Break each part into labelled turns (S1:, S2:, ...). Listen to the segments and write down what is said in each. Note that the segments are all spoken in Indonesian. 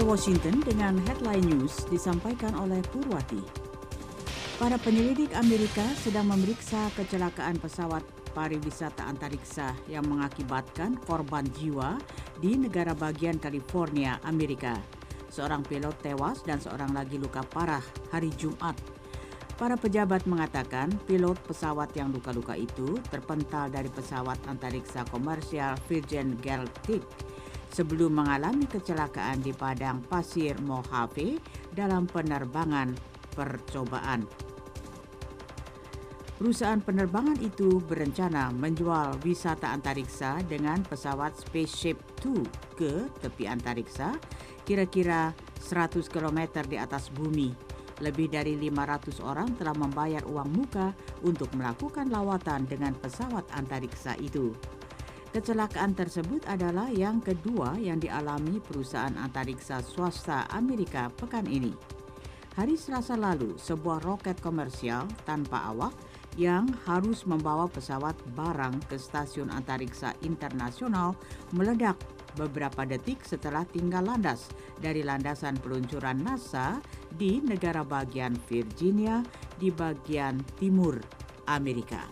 S1: Washington dengan headline news disampaikan oleh Purwati. Para penyelidik Amerika sedang memeriksa kecelakaan pesawat pariwisata antariksa yang mengakibatkan korban jiwa di negara bagian California, Amerika. Seorang pilot tewas dan seorang lagi luka parah hari Jumat. Para pejabat mengatakan pilot pesawat yang luka-luka itu terpental dari pesawat antariksa komersial Virgin Galactic sebelum mengalami kecelakaan di padang pasir Mojave dalam penerbangan percobaan. Perusahaan penerbangan itu berencana menjual wisata antariksa dengan pesawat Spaceship Two ke tepi antariksa, kira-kira 100 km di atas bumi. Lebih dari 500 orang telah membayar uang muka untuk melakukan lawatan dengan pesawat antariksa itu. Kecelakaan tersebut adalah yang kedua yang dialami perusahaan antariksa swasta Amerika pekan ini. Hari Selasa lalu, sebuah roket komersial tanpa awak yang harus membawa pesawat barang ke stasiun antariksa internasional meledak beberapa detik setelah tinggal landas dari landasan peluncuran NASA di negara bagian Virginia di bagian timur Amerika.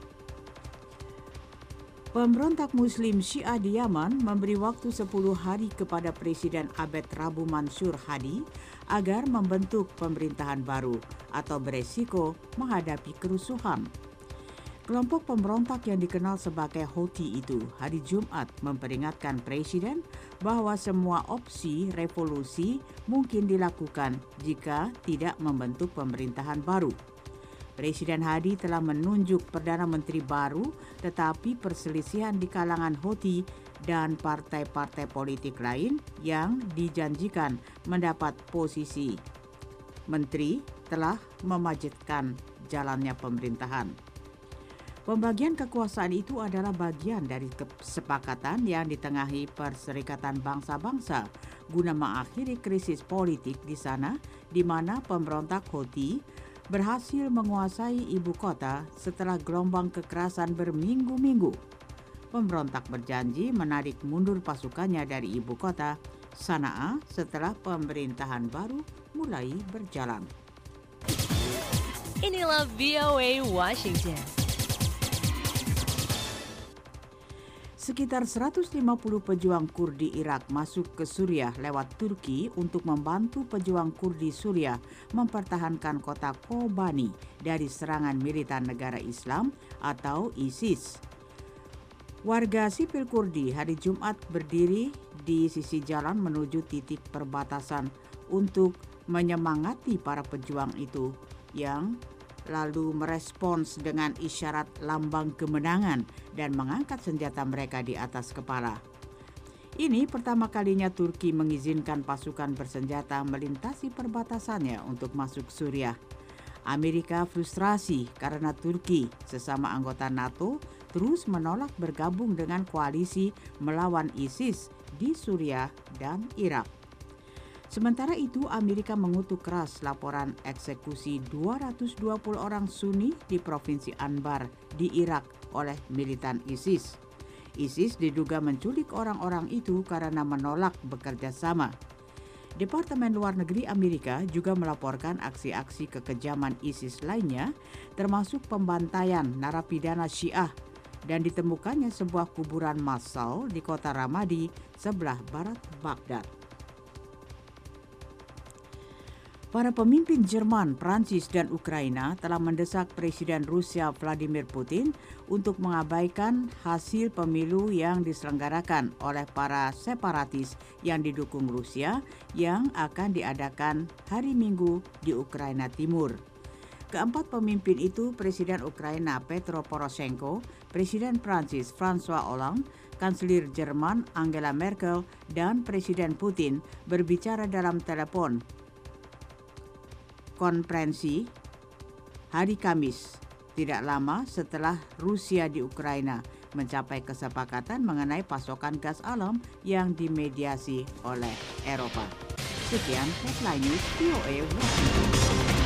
S1: Pemberontak Muslim Syiah di Yaman memberi waktu 10 hari kepada Presiden Abed Rabu Mansur Hadi agar membentuk pemerintahan baru atau beresiko menghadapi kerusuhan. Kelompok pemberontak yang dikenal sebagai Houthi itu hari Jumat memperingatkan Presiden bahwa semua opsi revolusi mungkin dilakukan jika tidak membentuk pemerintahan baru. Presiden Hadi telah menunjuk Perdana Menteri baru, tetapi perselisihan di kalangan Houthi dan partai-partai politik lain yang dijanjikan mendapat posisi menteri telah memajetkan jalannya pemerintahan. Pembagian kekuasaan itu adalah bagian dari kesepakatan yang ditengahi Perserikatan Bangsa-Bangsa guna mengakhiri krisis politik di sana, di mana pemberontak Houthi berhasil menguasai ibu kota setelah gelombang kekerasan berminggu-minggu. Pemberontak berjanji menarik mundur pasukannya dari ibu kota, Sanaa, setelah pemerintahan baru mulai berjalan.
S2: Inilah VOA Washington.
S1: Sekitar 150 pejuang Kurdi Irak masuk ke Suriah lewat Turki untuk membantu pejuang Kurdi Suriah mempertahankan kota Kobani dari serangan militan negara Islam atau ISIS. Warga sipil Kurdi hari Jumat berdiri di sisi jalan menuju titik perbatasan untuk menyemangati para pejuang itu yang lalu merespons dengan isyarat lambang kemenangan dan mengangkat senjata mereka di atas kepala. Ini pertama kalinya Turki mengizinkan pasukan bersenjata melintasi perbatasannya untuk masuk Suriah. Amerika frustrasi karena Turki, sesama anggota NATO, terus menolak bergabung dengan koalisi melawan ISIS di Suriah dan Irak. Sementara itu, Amerika mengutuk keras laporan eksekusi 220 orang Sunni di Provinsi Anbar di Irak oleh militan ISIS. ISIS diduga menculik orang-orang itu karena menolak bekerja sama. Departemen Luar Negeri Amerika juga melaporkan aksi-aksi kekejaman ISIS lainnya, termasuk pembantaian narapidana Syiah dan ditemukannya sebuah kuburan massal di kota Ramadi sebelah barat Baghdad. Para pemimpin Jerman, Prancis, dan Ukraina telah mendesak Presiden Rusia Vladimir Putin untuk mengabaikan hasil pemilu yang diselenggarakan oleh para separatis yang didukung Rusia yang akan diadakan hari Minggu di Ukraina Timur. Keempat pemimpin itu, Presiden Ukraina Petro Poroshenko, Presiden Prancis François Hollande, Kanselir Jerman Angela Merkel, dan Presiden Putin berbicara dalam telepon konferensi hari Kamis, tidak lama setelah Rusia di Ukraina mencapai kesepakatan mengenai pasokan gas alam yang dimediasi oleh Eropa. Sekian headline news VOA Washington.